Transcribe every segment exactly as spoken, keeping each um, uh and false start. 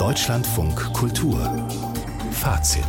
Deutschlandfunk Kultur Fazit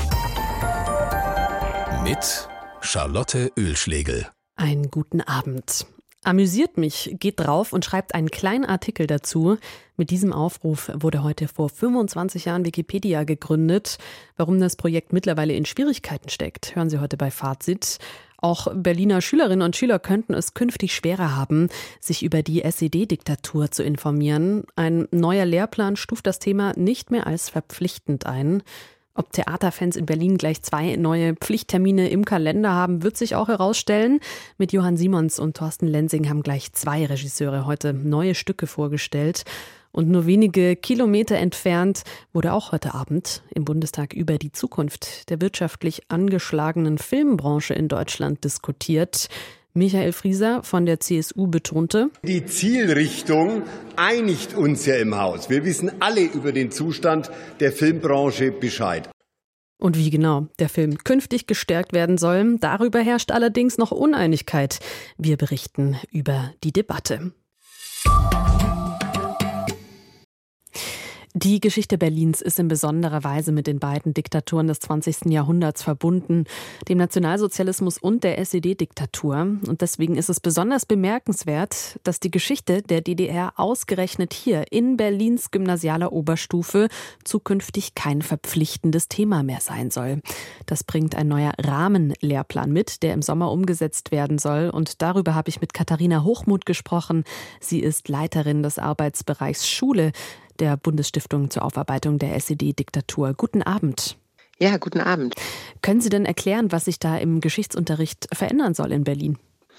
mit Charlotte Oehlschlegel. Einen guten Abend. Amüsiert mich, geht drauf und schreibt einen kleinen Artikel dazu. Mit diesem Aufruf wurde heute vor fünfundzwanzig Jahren Wikipedia gegründet. Warum das Projekt mittlerweile in Schwierigkeiten steckt, hören Sie heute bei Fazit. Auch Berliner Schülerinnen und Schüler könnten es künftig schwerer haben, sich über die S E D-Diktatur zu informieren. Ein neuer Lehrplan stuft das Thema nicht mehr als verpflichtend ein. Ob Theaterfans in Berlin gleich zwei neue Pflichttermine im Kalender haben, wird sich auch herausstellen. Mit Johann Simons und Thorsten Lensing haben gleich zwei Regisseure heute neue Stücke vorgestellt. Und nur wenige Kilometer entfernt wurde auch heute Abend im Bundestag über die Zukunft der wirtschaftlich angeschlagenen Filmbranche in Deutschland diskutiert. Michael Frieser von der C S U betonte: Die Zielrichtung einigt uns ja im Haus. Wir wissen alle über den Zustand der Filmbranche Bescheid. Und wie genau der Film künftig gestärkt werden soll, darüber herrscht allerdings noch Uneinigkeit. Wir berichten über die Debatte. Die Geschichte Berlins ist in besonderer Weise mit den beiden Diktaturen des zwanzigsten Jahrhunderts verbunden, dem Nationalsozialismus und der S E D-Diktatur. Und deswegen ist es besonders bemerkenswert, dass die Geschichte der D D R ausgerechnet hier in Berlins gymnasialer Oberstufe zukünftig kein verpflichtendes Thema mehr sein soll. Das bringt ein neuer Rahmenlehrplan mit, der im Sommer umgesetzt werden soll. Und darüber habe ich mit Katharina Hochmuth gesprochen. Sie ist Leiterin des Arbeitsbereichs Schule der Bundesstiftung zur Aufarbeitung der S E D-Diktatur. Guten Abend. Ja, guten Abend. Können Sie denn erklären, was sich da im Geschichtsunterricht verändern soll in Berlin?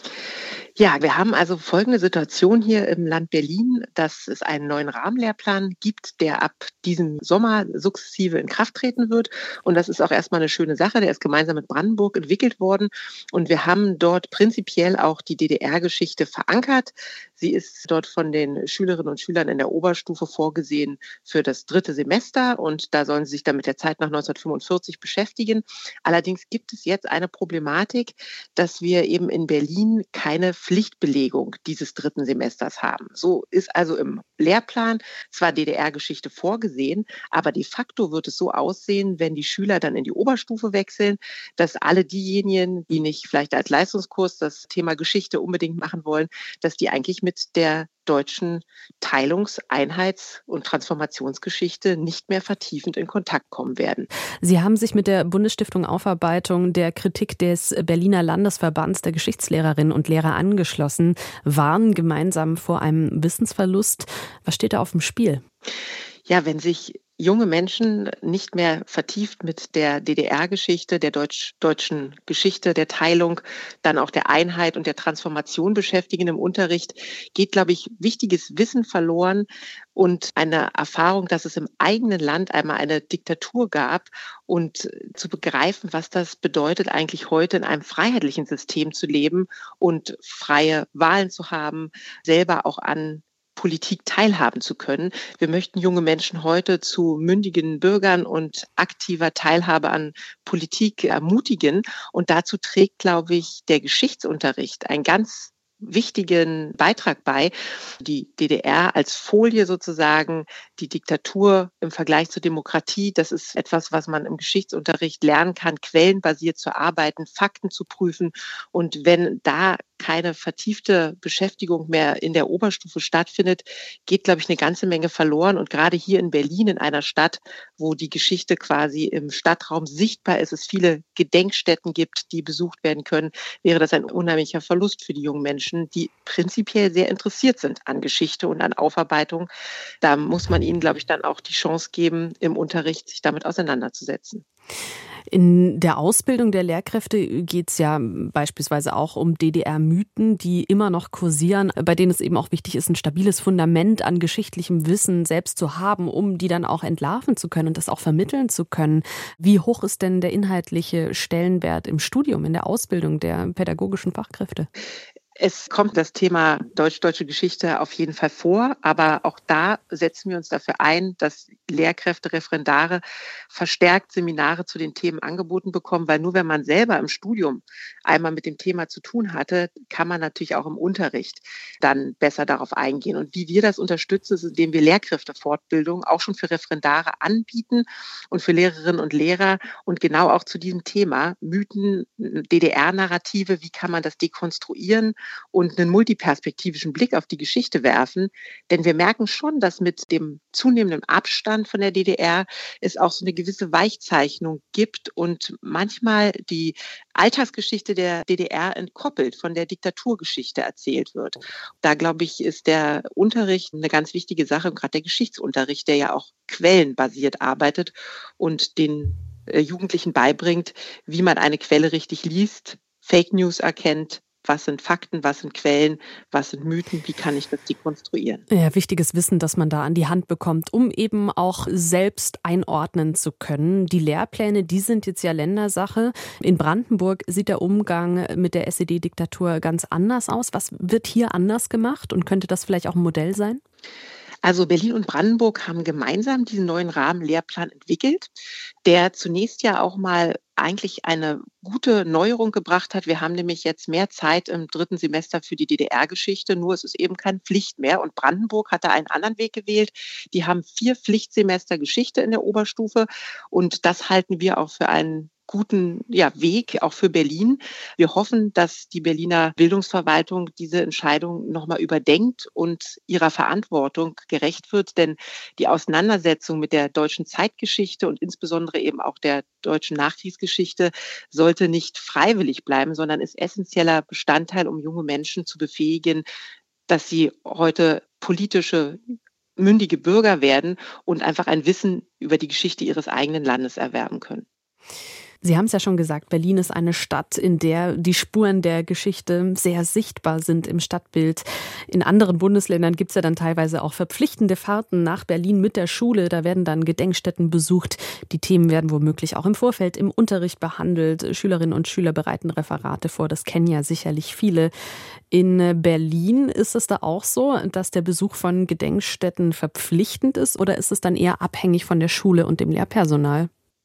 Ja, wir haben also folgende Situation hier im Land Berlin, dass es einen neuen Rahmenlehrplan gibt, der ab diesem Sommer sukzessive in Kraft treten wird. Und das ist auch erstmal eine schöne Sache. Der ist gemeinsam mit Brandenburg entwickelt worden. Und wir haben dort prinzipiell auch die D D R-Geschichte verankert. Sie ist dort von den Schülerinnen und Schülern in der Oberstufe vorgesehen für das dritte Semester. Und da sollen sie sich dann mit der Zeit nach neunzehnhundertfünfundvierzig beschäftigen. Allerdings gibt es jetzt eine Problematik, dass wir eben in Berlin keine Pflichtbelegung dieses dritten Semesters haben. So ist also im Lehrplan zwar D D R-Geschichte vorgesehen, aber de facto wird es so aussehen, wenn die Schüler dann in die Oberstufe wechseln, dass alle diejenigen, die nicht vielleicht als Leistungskurs das Thema Geschichte unbedingt machen wollen, dass die eigentlich mit der deutschen Teilungs-, Einheits- und Transformationsgeschichte nicht mehr vertiefend in Kontakt kommen werden. Sie haben sich mit der Bundesstiftung Aufarbeitung der Kritik des Berliner Landesverbands der Geschichtslehrerinnen und Lehrer angeschlossen, warnen gemeinsam vor einem Wissensverlust. Was steht da auf dem Spiel? Ja, wenn sich junge Menschen nicht mehr vertieft mit der D D R-Geschichte, der Deutsch, deutschen Geschichte, der Teilung, dann auch der Einheit und der Transformation beschäftigen im Unterricht, geht, glaube ich, wichtiges Wissen verloren und eine Erfahrung, dass es im eigenen Land einmal eine Diktatur gab und zu begreifen, was das bedeutet, eigentlich heute in einem freiheitlichen System zu leben und freie Wahlen zu haben, selber auch an Politik teilhaben zu können. Wir möchten junge Menschen heute zu mündigen Bürgern und aktiver Teilhabe an Politik ermutigen. Und dazu trägt, glaube ich, der Geschichtsunterricht einen ganz wichtigen Beitrag bei. Die D D R als Folie sozusagen, die Diktatur im Vergleich zur Demokratie, das ist etwas, was man im Geschichtsunterricht lernen kann, quellenbasiert zu arbeiten, Fakten zu prüfen. Und wenn da keine vertiefte Beschäftigung mehr in der Oberstufe stattfindet, geht, glaube ich, eine ganze Menge verloren. Und gerade hier in Berlin, in einer Stadt, wo die Geschichte quasi im Stadtraum sichtbar ist, es viele Gedenkstätten gibt, die besucht werden können, wäre das ein unheimlicher Verlust für die jungen Menschen, die prinzipiell sehr interessiert sind an Geschichte und an Aufarbeitung. Da muss man ihnen, glaube ich, dann auch die Chance geben, im Unterricht sich damit auseinanderzusetzen. In der Ausbildung der Lehrkräfte geht es ja beispielsweise auch um D D R-Mythen, die immer noch kursieren, bei denen es eben auch wichtig ist, ein stabiles Fundament an geschichtlichem Wissen selbst zu haben, um die dann auch entlarven zu können und das auch vermitteln zu können. Wie hoch ist denn der inhaltliche Stellenwert im Studium, in der Ausbildung der pädagogischen Fachkräfte? Es kommt das Thema deutsch-deutsche Geschichte auf jeden Fall vor, aber auch da setzen wir uns dafür ein, dass Lehrkräfte, Referendare verstärkt Seminare zu den Themen angeboten bekommen, weil nur wenn man selber im Studium einmal mit dem Thema zu tun hatte, kann man natürlich auch im Unterricht dann besser darauf eingehen. Und wie wir das unterstützen, ist, indem wir Lehrkräftefortbildung auch schon für Referendare anbieten und für Lehrerinnen und Lehrer und genau auch zu diesem Thema Mythen, D D R-Narrative, wie kann man das dekonstruieren und einen multiperspektivischen Blick auf die Geschichte werfen. Denn wir merken schon, dass mit dem zunehmenden Abstand von der D D R es auch so eine gewisse Weichzeichnung gibt und manchmal die Alltagsgeschichte der D D R entkoppelt von der Diktaturgeschichte erzählt wird. Da, glaube ich, ist der Unterricht eine ganz wichtige Sache, gerade der Geschichtsunterricht, der ja auch quellenbasiert arbeitet und den äh, Jugendlichen beibringt, wie man eine Quelle richtig liest, Fake News erkennt, was sind Fakten, was sind Quellen, was sind Mythen, wie kann ich das dekonstruieren? Ja, wichtiges Wissen, das man da an die Hand bekommt, um eben auch selbst einordnen zu können. Die Lehrpläne, die sind jetzt ja Ländersache. In Brandenburg sieht der Umgang mit der S E D-Diktatur ganz anders aus. Was wird hier anders gemacht und könnte das vielleicht auch ein Modell sein? Also Berlin und Brandenburg haben gemeinsam diesen neuen Rahmenlehrplan entwickelt, der zunächst ja auch mal eigentlich eine gute Neuerung gebracht hat. Wir haben nämlich jetzt mehr Zeit im dritten Semester für die D D R-Geschichte, nur es ist eben keine Pflicht mehr. Und Brandenburg hat da einen anderen Weg gewählt. Die haben vier Pflichtsemester Geschichte in der Oberstufe und das halten wir auch für einen guten ja, Weg, auch für Berlin. Wir hoffen, dass die Berliner Bildungsverwaltung diese Entscheidung nochmal überdenkt und ihrer Verantwortung gerecht wird. Denn die Auseinandersetzung mit der deutschen Zeitgeschichte und insbesondere eben auch der deutschen Nachkriegsgeschichte sollte nicht freiwillig bleiben, sondern ist essentieller Bestandteil, um junge Menschen zu befähigen, dass sie heute politische mündige Bürger werden und einfach ein Wissen über die Geschichte ihres eigenen Landes erwerben können. Sie haben es ja schon gesagt, Berlin ist eine Stadt, in der die Spuren der Geschichte sehr sichtbar sind im Stadtbild. In anderen Bundesländern gibt es ja dann teilweise auch verpflichtende Fahrten nach Berlin mit der Schule. Da werden dann Gedenkstätten besucht. Die Themen werden womöglich auch im Vorfeld im Unterricht behandelt. Schülerinnen und Schüler bereiten Referate vor. Das kennen ja sicherlich viele. In Berlin ist es da auch so, dass der Besuch von Gedenkstätten verpflichtend ist? Oder ist es dann eher abhängig von der Schule und dem Lehrpersonal?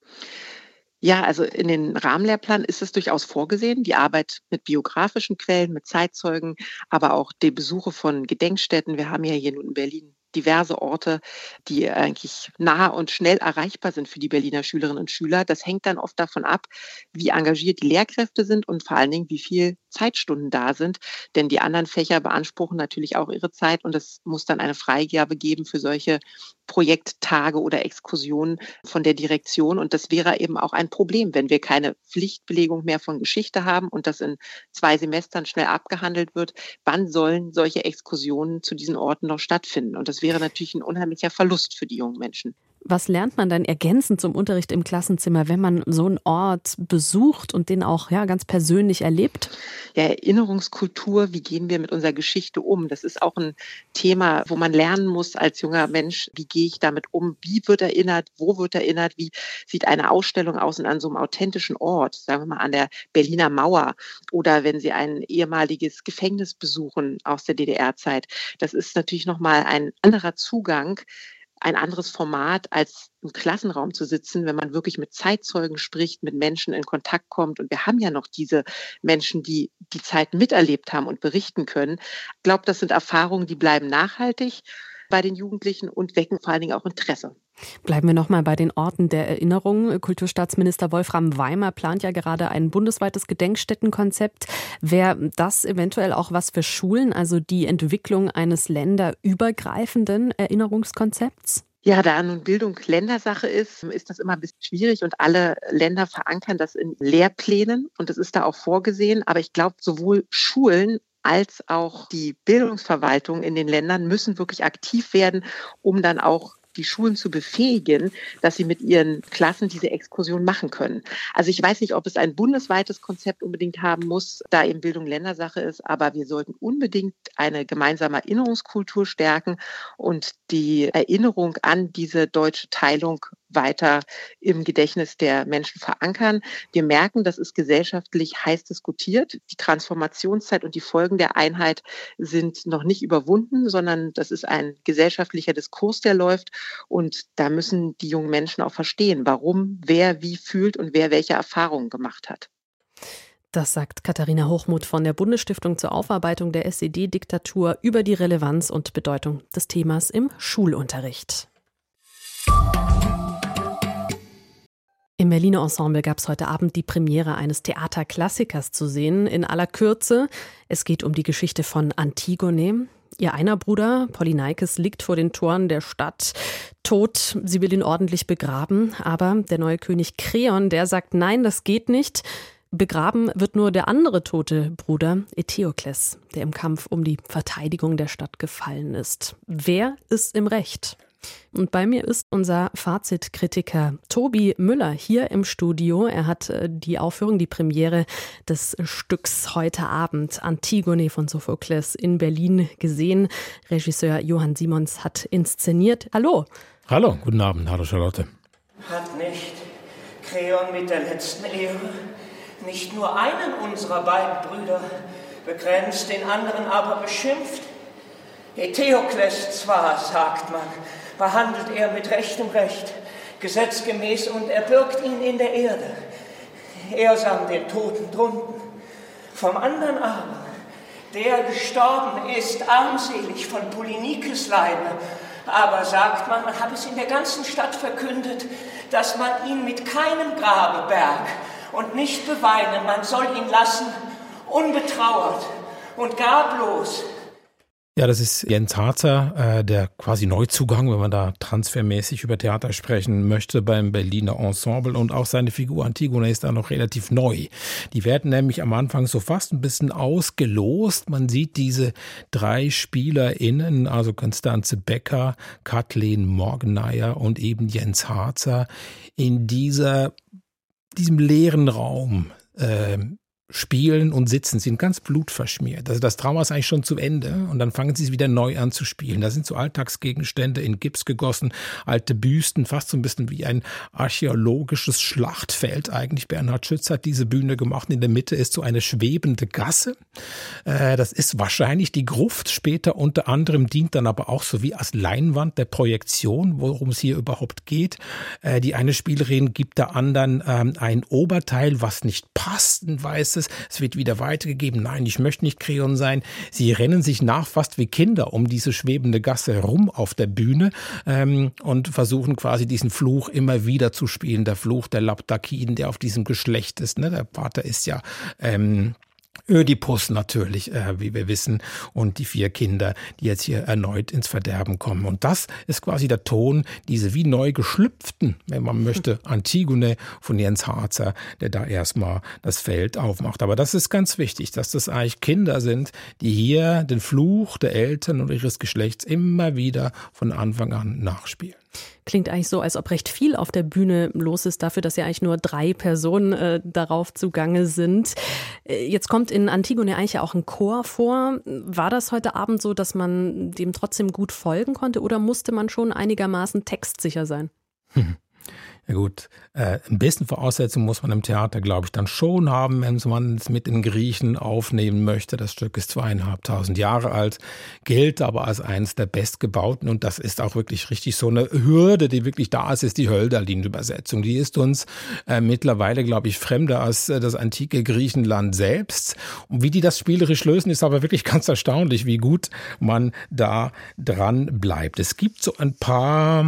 Ja, also in den Rahmenlehrplan ist es durchaus vorgesehen, die Arbeit mit biografischen Quellen, mit Zeitzeugen, aber auch die Besuche von Gedenkstätten. Wir haben ja hier nun in Berlin diverse Orte, die eigentlich nah und schnell erreichbar sind für die Berliner Schülerinnen und Schüler. Das hängt dann oft davon ab, wie engagiert die Lehrkräfte sind und vor allen Dingen, wie viel Zeitstunden da sind. Denn die anderen Fächer beanspruchen natürlich auch ihre Zeit und es muss dann eine Freigabe geben für solche Projekttage oder Exkursionen von der Direktion. Und das wäre eben auch ein Problem, wenn wir keine Pflichtbelegung mehr von Geschichte haben und das in zwei Semestern schnell abgehandelt wird. Wann sollen solche Exkursionen zu diesen Orten noch stattfinden? Und das wäre natürlich ein unheimlicher Verlust für die jungen Menschen. Was lernt man dann ergänzend zum Unterricht im Klassenzimmer, wenn man so einen Ort besucht und den auch ja, ganz persönlich erlebt? Ja, Erinnerungskultur, wie gehen wir mit unserer Geschichte um? Das ist auch ein Thema, wo man lernen muss als junger Mensch, wie gehe ich damit um? Wie wird erinnert? Wo wird erinnert? Wie sieht eine Ausstellung aus an so einem authentischen Ort? Sagen wir mal an der Berliner Mauer oder wenn Sie ein ehemaliges Gefängnis besuchen aus der D D R-Zeit. Das ist natürlich nochmal ein anderer Zugang, ein anderes Format, als im Klassenraum zu sitzen, wenn man wirklich mit Zeitzeugen spricht, mit Menschen in Kontakt kommt. Und wir haben ja noch diese Menschen, die die Zeit miterlebt haben und berichten können. Ich glaube, das sind Erfahrungen, die bleiben nachhaltig bei den Jugendlichen und wecken vor allen Dingen auch Interesse. Bleiben wir nochmal bei den Orten der Erinnerung. Kulturstaatsminister Wolfram Weimer plant ja gerade ein bundesweites Gedenkstättenkonzept. Wäre das eventuell auch was für Schulen, also die Entwicklung eines länderübergreifenden Erinnerungskonzepts? Ja, da nun Bildung Ländersache ist, ist das immer ein bisschen schwierig und alle Länder verankern das in Lehrplänen und das ist da auch vorgesehen. Aber ich glaube, sowohl Schulen als auch die Bildungsverwaltung in den Ländern müssen wirklich aktiv werden, um dann auch die Schulen zu befähigen, dass sie mit ihren Klassen diese Exkursion machen können. Also ich weiß nicht, ob es ein bundesweites Konzept unbedingt haben muss, da eben Bildung Ländersache ist, aber wir sollten unbedingt eine gemeinsame Erinnerungskultur stärken und die Erinnerung an diese deutsche Teilung weiter im Gedächtnis der Menschen verankern. Wir merken, das ist gesellschaftlich heiß diskutiert. Die Transformationszeit und die Folgen der Einheit sind noch nicht überwunden, sondern das ist ein gesellschaftlicher Diskurs, der läuft. Und da müssen die jungen Menschen auch verstehen, warum, wer wie fühlt und wer welche Erfahrungen gemacht hat. Das sagt Katharina Hochmuth von der Bundesstiftung zur Aufarbeitung der S E D-Diktatur über die Relevanz und Bedeutung des Themas im Schulunterricht. Im Berliner Ensemble gab es heute Abend die Premiere eines Theaterklassikers zu sehen, in aller Kürze. Es geht um die Geschichte von Antigone. Ihr einer Bruder, Polyneikes, liegt vor den Toren der Stadt, tot. Sie will ihn ordentlich begraben, aber der neue König Kreon, der sagt, nein, das geht nicht. Begraben wird nur der andere tote Bruder, Eteokles, der im Kampf um die Verteidigung der Stadt gefallen ist. Wer ist im Recht? Und bei mir ist unser Fazitkritiker Tobi Müller hier im Studio. Er hat die Aufführung, die Premiere des Stücks heute Abend, Antigone von Sophokles, in Berlin gesehen. Regisseur Johann Simons hat inszeniert. Hallo. Hallo, guten Abend. Hallo Charlotte. Hat nicht Kreon mit der letzten Ehre nicht nur einen unserer beiden Brüder begrenzt, den anderen aber beschimpft? Eteokles zwar, sagt man, behandelt er mit rechtem Recht, gesetzgemäß, und er birgt ihn in der Erde. Er sang den Toten drunten. Vom anderen aber, der gestorben ist, armselig von Polynikes Leibe, aber sagt man, man habe es in der ganzen Stadt verkündet, dass man ihn mit keinem Grabe berg und nicht beweinen, man soll ihn lassen, unbetrauert und garblos. Ja, das ist Jens Harzer, äh, der quasi Neuzugang, wenn man da transfermäßig über Theater sprechen möchte, beim Berliner Ensemble. Und auch seine Figur Antigone ist da noch relativ neu. Die werden nämlich am Anfang so fast ein bisschen ausgelost. Man sieht diese drei SpielerInnen, also Constanze Becker, Kathleen Morgenmeier und eben Jens Harzer, in dieser, diesem leeren Raum äh, spielen und sitzen, sind ganz blutverschmiert. Also das Drama ist eigentlich schon zu Ende und dann fangen sie wieder neu an zu spielen. Da sind so Alltagsgegenstände in Gips gegossen, alte Büsten, fast so ein bisschen wie ein archäologisches Schlachtfeld. Eigentlich Bernhard Schütz hat diese Bühne gemacht. In der Mitte ist so eine schwebende Gasse. Äh, das ist wahrscheinlich die Gruft. Später unter anderem dient dann aber auch so wie als Leinwand der Projektion, worum es hier überhaupt geht. Äh, die eine Spielerin gibt der anderen ähm, ein Oberteil, was nicht passt, ein weißes. Es wird wieder weitergegeben. Nein, ich möchte nicht Kreon sein. Sie rennen sich nach fast wie Kinder um diese schwebende Gasse rum auf der Bühne ähm, und versuchen quasi diesen Fluch immer wieder zu spielen. Der Fluch der Labdakiden, der auf diesem Geschlecht ist. Ne? Der Vater ist ja ähm, Ödipus natürlich, äh, wie wir wissen, und die vier Kinder, die jetzt hier erneut ins Verderben kommen. Und das ist quasi der Ton, diese wie neu geschlüpften, wenn man möchte, Antigone von Jens Harzer, der da erstmal das Feld aufmacht. Aber das ist ganz wichtig, dass das eigentlich Kinder sind, die hier den Fluch der Eltern und ihres Geschlechts immer wieder von Anfang an nachspielen. Klingt eigentlich so, als ob recht viel auf der Bühne los ist, dafür, dass ja eigentlich nur drei Personen äh, darauf zugange sind. Äh, jetzt kommt in Antigone eigentlich ja auch ein Chor vor. War das heute Abend so, dass man dem trotzdem gut folgen konnte oder musste man schon einigermaßen textsicher sein? Hm. Ja gut, äh, ein bisschen Voraussetzung muss man im Theater, glaube ich, dann schon haben, wenn man es mit den Griechen aufnehmen möchte. Das Stück ist zweieinhalbtausend Jahre alt, gilt aber als eines der bestgebauten und das ist auch wirklich richtig so eine Hürde, die wirklich da ist, ist die Hölderlin-Übersetzung. Die ist uns äh, mittlerweile, glaube ich, fremder als äh, das antike Griechenland selbst. Und wie die das spielerisch lösen, ist aber wirklich ganz erstaunlich, wie gut man da dran bleibt. Es gibt so ein paar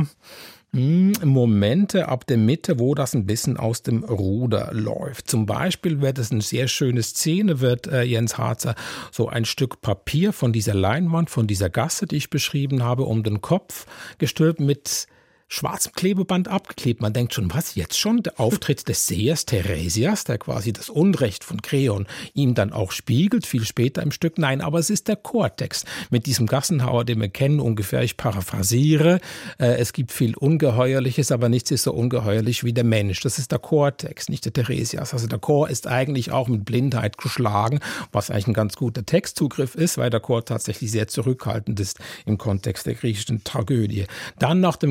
Momente ab der Mitte, wo das ein bisschen aus dem Ruder läuft. Zum Beispiel wird es eine sehr schöne Szene, wird äh, Jens Harzer so ein Stück Papier von dieser Leinwand, von dieser Gasse, die ich beschrieben habe, um den Kopf gestülpt mit schwarzem Klebeband abgeklebt. Man denkt schon, was jetzt schon? Der Auftritt des Sehers Theresias, der quasi das Unrecht von Kreon ihm dann auch spiegelt, viel später im Stück. Nein, aber es ist der Chortext mit diesem Gassenhauer, den wir kennen, ungefähr, ich paraphrasiere. Äh, es gibt viel Ungeheuerliches, aber nichts ist so ungeheuerlich wie der Mensch. Das ist der Chortext, nicht der Theresias. Also der Chor ist eigentlich auch mit Blindheit geschlagen, was eigentlich ein ganz guter Textzugriff ist, weil der Chor tatsächlich sehr zurückhaltend ist im Kontext der griechischen Tragödie. Dann nach dem Gespräch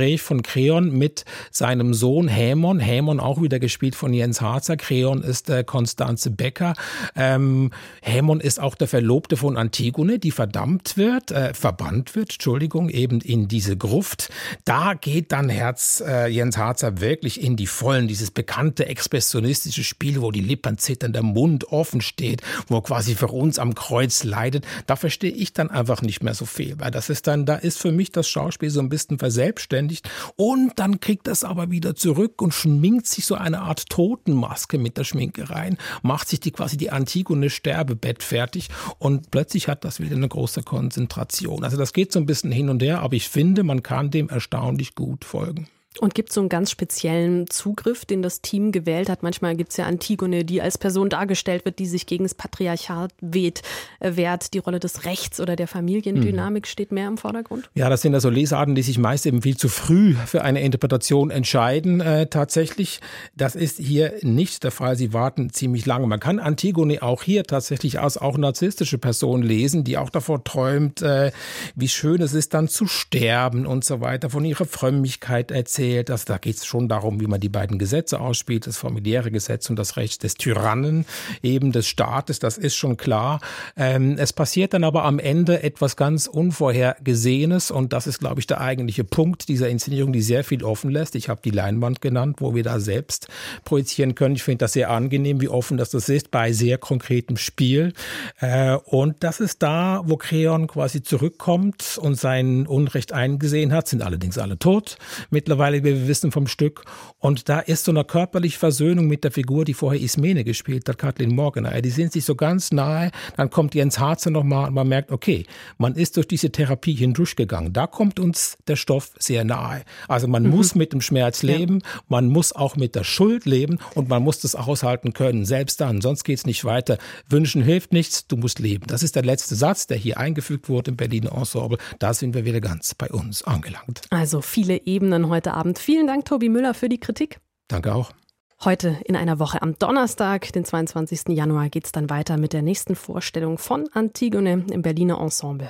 Gespräch von Kreon mit seinem Sohn Hämon. Hämon auch wieder gespielt von Jens Harzer. Kreon ist äh, Constanze Becker. Ähm, Hämon ist auch der Verlobte von Antigone, die verdammt wird, äh, verbannt wird, Entschuldigung, eben in diese Gruft. Da geht dann Herz äh, Jens Harzer wirklich in die Vollen. Dieses bekannte expressionistische Spiel, wo die Lippen zittern, der Mund offen steht, wo er quasi für uns am Kreuz leidet. Da verstehe ich dann einfach nicht mehr so viel, weil das ist dann, da ist für mich das Schauspiel so ein bisschen verselbstständigt und dann kriegt das aber wieder zurück und schminkt sich so eine Art Totenmaske mit der Schminke rein, macht sich die quasi die Antigone Sterbebett fertig und plötzlich hat das wieder eine große Konzentration. Also das geht so ein bisschen hin und her, aber ich finde, man kann dem erstaunlich gut folgen. Und gibt es so einen ganz speziellen Zugriff, den das Team gewählt hat? Manchmal gibt es ja Antigone, die als Person dargestellt wird, die sich gegen das Patriarchat weht, äh, wehrt. Die Rolle des Rechts oder der Familiendynamik mhm. steht mehr im Vordergrund? Ja, das sind also Lesarten, die sich meist eben viel zu früh für eine Interpretation entscheiden. Äh, tatsächlich, das ist hier nicht der Fall. Sie warten ziemlich lange. Man kann Antigone auch hier tatsächlich als auch narzisstische Person lesen, die auch davor träumt, äh, wie schön es ist, dann zu sterben und so weiter, von ihrer Frömmigkeit erzählt. Also da geht es schon darum, wie man die beiden Gesetze ausspielt, das familiäre Gesetz und das Recht des Tyrannen, eben des Staates, das ist schon klar. Ähm, es passiert dann aber am Ende etwas ganz Unvorhergesehenes und das ist, glaube ich, der eigentliche Punkt dieser Inszenierung, die sehr viel offen lässt. Ich habe die Leinwand genannt, wo wir da selbst projizieren können. Ich finde das sehr angenehm, wie offen das, das ist bei sehr konkretem Spiel. Äh, und das ist da, wo Kreon quasi zurückkommt und sein Unrecht eingesehen hat, sind allerdings alle tot mittlerweile, wie wir wissen vom Stück. Und da ist so eine körperliche Versöhnung mit der Figur, die vorher Ismene gespielt hat, Kathleen Morgenay. Die sind sich so ganz nahe. Dann kommt Jens Harzer nochmal und man merkt, okay, man ist durch diese Therapie hindurchgegangen. Da kommt uns der Stoff sehr nahe. Also man mhm. muss mit dem Schmerz leben, ja. man muss auch mit der Schuld leben und man muss das aushalten können. Selbst dann, sonst geht es nicht weiter. Wünschen hilft nichts, du musst leben. Das ist der letzte Satz, der hier eingefügt wurde im Berliner Ensemble. Da sind wir wieder ganz bei uns angelangt. Also viele Ebenen heute Abend. Vielen Dank, Tobi Müller, für die Kritik. Danke auch. Heute in einer Woche am Donnerstag, den zweiundzwanzigsten Januar, geht es dann weiter mit der nächsten Vorstellung von Antigone im Berliner Ensemble.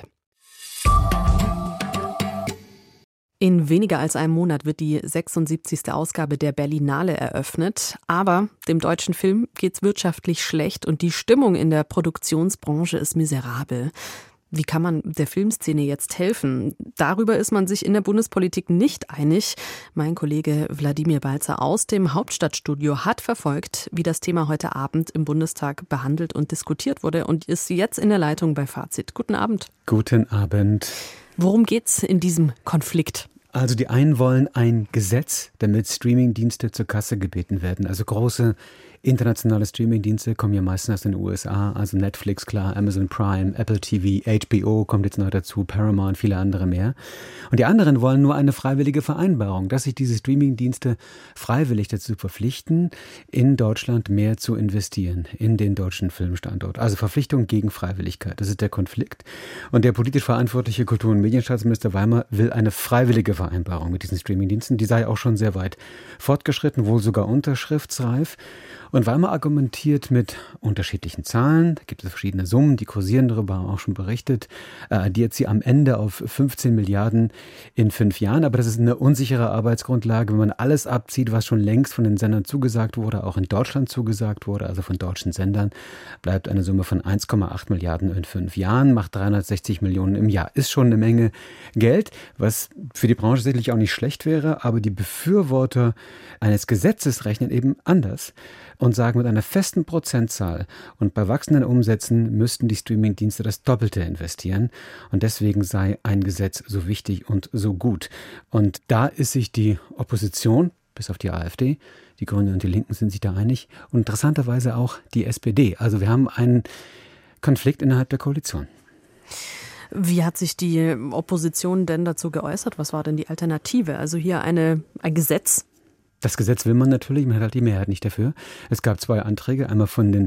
In weniger als einem Monat wird die sechsundsiebzigste Ausgabe der Berlinale eröffnet. Aber dem deutschen Film geht's wirtschaftlich schlecht und die Stimmung in der Produktionsbranche ist miserabel. Wie kann man der Filmszene jetzt helfen? Darüber ist man sich in der Bundespolitik nicht einig. Mein Kollege Wladimir Balzer aus dem Hauptstadtstudio hat verfolgt, wie das Thema heute Abend im Bundestag behandelt und diskutiert wurde und ist jetzt in der Leitung bei Fazit. Guten Abend. Guten Abend. Worum geht's in diesem Konflikt? Also die einen wollen ein Gesetz, damit Streamingdienste zur Kasse gebeten werden. Also große internationale Streamingdienste kommen ja meistens aus den U S A, also Netflix, klar, Amazon Prime, Apple T V, H B O kommt jetzt noch dazu, Paramount, viele andere mehr. Und die anderen wollen nur eine freiwillige Vereinbarung, dass sich diese Streamingdienste freiwillig dazu verpflichten, in Deutschland mehr zu investieren, in den deutschen Filmstandort. Also Verpflichtung gegen Freiwilligkeit, das ist der Konflikt. Und der politisch verantwortliche Kultur- und Medienstaatsminister Weimar will eine freiwillige Vereinbarung mit diesen Streamingdiensten. Die sei auch schon sehr weit fortgeschritten, wohl sogar unterschriftsreif. Und Weimar argumentiert mit unterschiedlichen Zahlen. Da gibt es verschiedene Summen, die kursieren darüber, haben auch schon berichtet. Äh, die jetzt sie am Ende auf fünfzehn Milliarden in fünf Jahren. Aber das ist eine unsichere Arbeitsgrundlage, wenn man alles abzieht, was schon längst von den Sendern zugesagt wurde, auch in Deutschland zugesagt wurde, also von deutschen Sendern, bleibt eine Summe von eins Komma acht Milliarden in fünf Jahren, macht dreihundertsechzig Millionen im Jahr. Ist schon eine Menge Geld, was für die Branche sicherlich auch nicht schlecht wäre, aber die Befürworter eines Gesetzes rechnen eben anders und sagen, mit einer festen Prozentzahl und bei wachsenden Umsätzen müssten die Streamingdienste das Doppelte investieren. Und deswegen sei ein Gesetz so wichtig und so gut. Und da ist sich die Opposition, bis auf die AfD, die Grünen und die Linken sind sich da einig. Und interessanterweise auch die S P D. Also wir haben einen Konflikt innerhalb der Koalition. Wie hat sich die Opposition denn dazu geäußert? Was war denn die Alternative? Also hier eine, ein Gesetz? Das Gesetz will man natürlich, man hat halt die Mehrheit nicht dafür. Es gab zwei Anträge, einmal von den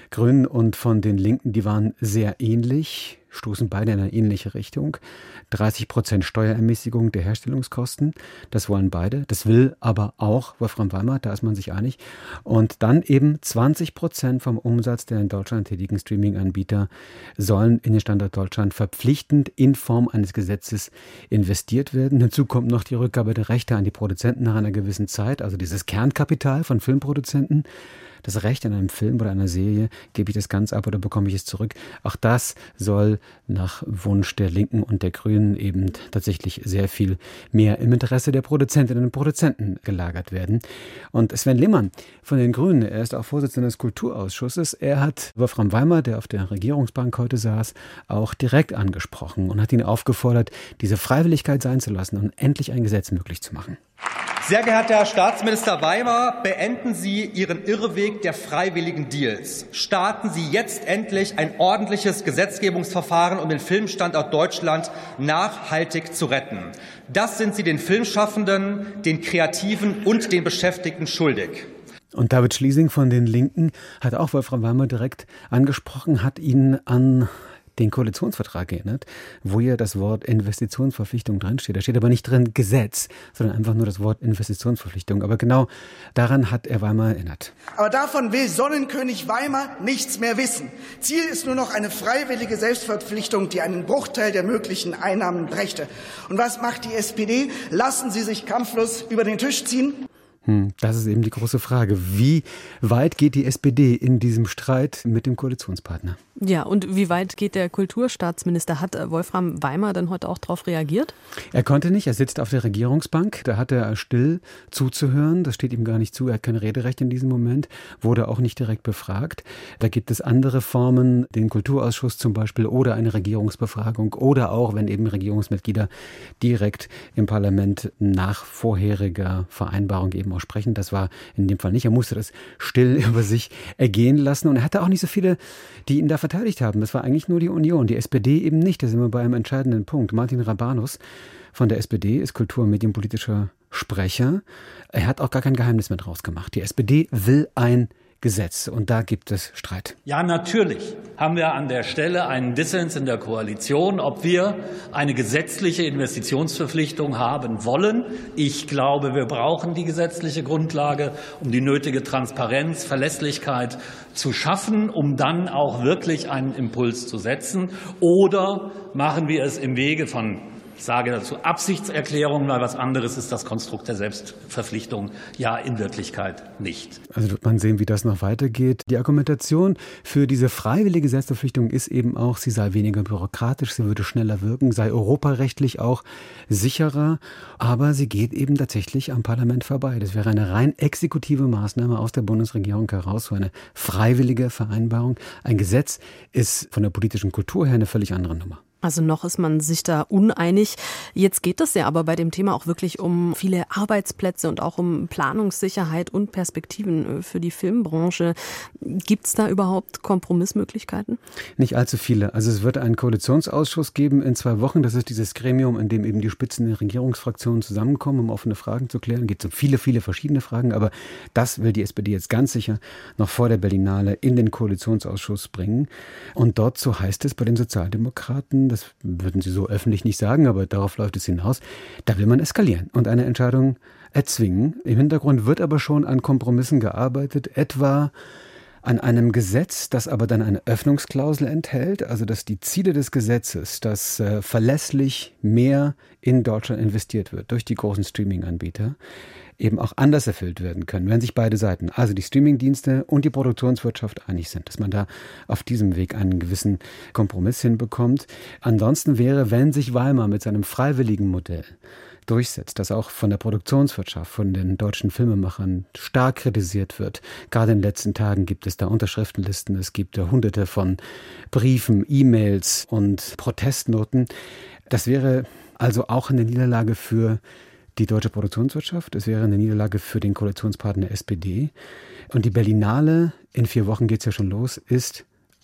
Grünen und von den Linken, die waren sehr ähnlich, stoßen beide in eine ähnliche Richtung. dreißig Prozent Steuerermäßigung der Herstellungskosten, das wollen beide. Das will aber auch Wolfram Weimar, da ist man sich einig. Und dann eben zwanzig Prozent vom Umsatz der in Deutschland tätigen Streaming-Anbieter sollen in den Standort Deutschland verpflichtend in Form eines Gesetzes investiert werden. Hinzu kommt noch die Rückgabe der Rechte an die Produzenten nach einer gewissen Zeit, also dieses Kernkapital von Filmproduzenten. Das Recht an einem Film oder einer Serie, gebe ich das ganz ab oder bekomme ich es zurück? Auch das soll nach Wunsch der Linken und der Grünen eben tatsächlich sehr viel mehr im Interesse der Produzentinnen und Produzenten gelagert werden. Und Sven Lehmann von den Grünen, er ist auch Vorsitzender des Kulturausschusses, er hat Wolfram Weimar, der auf der Regierungsbank heute saß, auch direkt angesprochen und hat ihn aufgefordert, diese Freiwilligkeit sein zu lassen und endlich ein Gesetz möglich zu machen. Sehr geehrter Herr Staatsminister Weimar, beenden Sie Ihren Irrweg der freiwilligen Deals. Starten Sie jetzt endlich ein ordentliches Gesetzgebungsverfahren, um den Filmstandort Deutschland nachhaltig zu retten. Das sind Sie den Filmschaffenden, den Kreativen und den Beschäftigten schuldig. Und David Schliesing von den Linken hat auch Wolfram Weimar direkt angesprochen, hat ihn an den Koalitionsvertrag erinnert, wo ja das Wort Investitionsverpflichtung drinsteht. Da steht aber nicht drin Gesetz, sondern einfach nur das Wort Investitionsverpflichtung. Aber genau daran hat er Weimar erinnert. Aber davon will Sonnenkönig Weimar nichts mehr wissen. Ziel ist nur noch eine freiwillige Selbstverpflichtung, die einen Bruchteil der möglichen Einnahmen brächte. Und was macht die S P D? Lassen Sie sich kampflos über den Tisch ziehen? Das ist eben die große Frage. Wie weit geht die S P D in diesem Streit mit dem Koalitionspartner? Ja, und wie weit geht der Kulturstaatsminister? Hat Wolfram Weimar dann heute auch darauf reagiert? Er konnte nicht, er sitzt auf der Regierungsbank, da hat er still zuzuhören, das steht ihm gar nicht zu, er hat kein Rederecht in diesem Moment, wurde auch nicht direkt befragt. Da gibt es andere Formen, den Kulturausschuss zum Beispiel oder eine Regierungsbefragung oder auch, wenn eben Regierungsmitglieder direkt im Parlament nach vorheriger Vereinbarung eben auch sprechen. Das war in dem Fall nicht, er musste das still über sich ergehen lassen und er hatte auch nicht so viele, die ihn da verteidigt haben. Das war eigentlich nur die Union, die S P D eben nicht. Da sind wir bei einem entscheidenden Punkt. Martin Rabanus von der S P D ist kultur- und medienpolitischer Sprecher. Er hat auch gar kein Geheimnis mehr draus gemacht. Die S P D will ein Gesetz und da gibt es Streit. Ja, natürlich haben wir an der Stelle einen Dissens in der Koalition, ob wir eine gesetzliche Investitionsverpflichtung haben wollen. Ich glaube, wir brauchen die gesetzliche Grundlage, um die nötige Transparenz, Verlässlichkeit zu schaffen, um dann auch wirklich einen Impuls zu setzen. Oder machen wir es im Wege von, ich sage dazu Absichtserklärungen, weil was anderes ist das Konstrukt der Selbstverpflichtung ja in Wirklichkeit nicht. Also wird man sehen, wie das noch weitergeht. Die Argumentation für diese freiwillige Selbstverpflichtung ist eben auch, sie sei weniger bürokratisch, sie würde schneller wirken, sei europarechtlich auch sicherer, aber sie geht eben tatsächlich am Parlament vorbei. Das wäre eine rein exekutive Maßnahme aus der Bundesregierung heraus, so eine freiwillige Vereinbarung. Ein Gesetz ist von der politischen Kultur her eine völlig andere Nummer. Also noch ist man sich da uneinig. Jetzt geht es ja aber bei dem Thema auch wirklich um viele Arbeitsplätze und auch um Planungssicherheit und Perspektiven für die Filmbranche. Gibt es da überhaupt Kompromissmöglichkeiten? Nicht allzu viele. Also es wird einen Koalitionsausschuss geben in zwei Wochen. Das ist dieses Gremium, in dem eben die Spitzen der Regierungsfraktionen zusammenkommen, um offene Fragen zu klären. Es geht um viele, viele verschiedene Fragen. Aber das will die S P D jetzt ganz sicher noch vor der Berlinale in den Koalitionsausschuss bringen. Und dort, so heißt es bei den Sozialdemokraten, das würden sie so öffentlich nicht sagen, aber darauf läuft es hinaus, da will man eskalieren und eine Entscheidung erzwingen. Im Hintergrund wird aber schon an Kompromissen gearbeitet, etwa an einem Gesetz, das aber dann eine Öffnungsklausel enthält, also dass die Ziele des Gesetzes, dass äh, verlässlich mehr in Deutschland investiert wird durch die großen Streaming-Anbieter, eben auch anders erfüllt werden können, wenn sich beide Seiten, also die Streamingdienste und die Produktionswirtschaft einig sind, dass man da auf diesem Weg einen gewissen Kompromiss hinbekommt. Ansonsten wäre, wenn sich Weimar mit seinem freiwilligen Modell durchsetzt, das auch von der Produktionswirtschaft, von den deutschen Filmemachern stark kritisiert wird. Gerade in den letzten Tagen gibt es da Unterschriftenlisten, es gibt da hunderte von Briefen, E-Mails und Protestnoten. Das wäre also auch eine Niederlage für die deutsche Produktionswirtschaft. Es wäre eine Niederlage für den Koalitionspartner S P D. Und die Berlinale, in vier Wochen geht es ja schon los, ist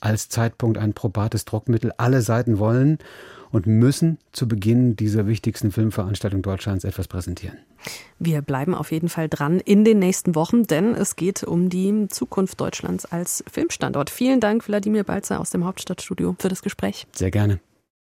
als Zeitpunkt ein probates Druckmittel. Alle Seiten wollen und müssen zu Beginn dieser wichtigsten Filmveranstaltung Deutschlands etwas präsentieren. Wir bleiben auf jeden Fall dran in den nächsten Wochen, denn es geht um die Zukunft Deutschlands als Filmstandort. Vielen Dank, Wladimir Balzer aus dem Hauptstadtstudio, für das Gespräch. Sehr gerne.